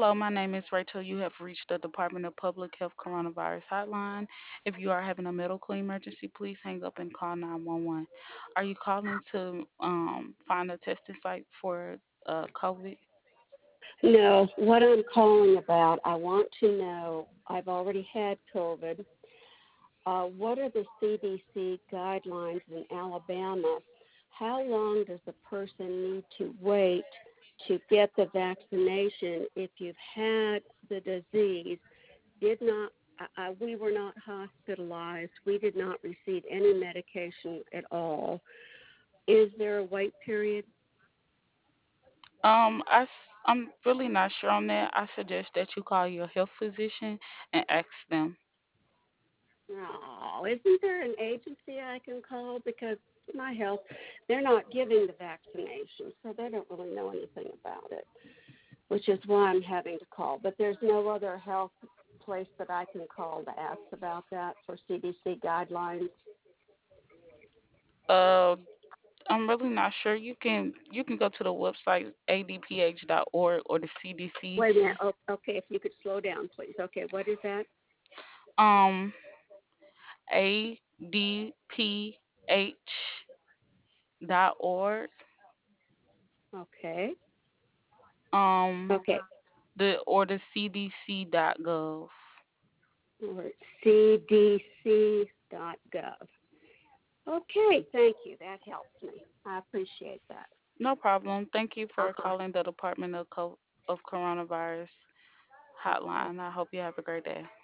Hello, my name is Rachel. You have reached the Department of Public Health Coronavirus Hotline. If you are having a medical emergency, please hang up and call 911. Are you calling to find a testing site for COVID? No, what I'm calling about, I want to know, I've already had COVID. What are the CDC guidelines in Alabama? How long does a person need to wait to get the vaccination if you've had the disease? Did not we were not hospitalized. We did not receive any medication at all. Is there a wait period? I'm really not sure on that. I suggest that you call your health physician and ask them. Oh, isn't there an agency I can call? Because my health, they're not giving the vaccination, so they don't really know anything about it, which is why I'm having to call. But there's no other health place that I can call to ask about that for CDC guidelines. Uh, I'm really not sure. You can go to the website adph.org or the CDC. Wait a minute. Oh, okay, if you could slow down, please. Okay, what is that? Um, adph.org. Okay. Um, Okay. the cdc.gov. Or cdc.gov. Okay, thank you. That helps me. I appreciate that. No problem. Thank you for Uh-huh. calling the Department of Coronavirus Hotline. I hope you have a great day.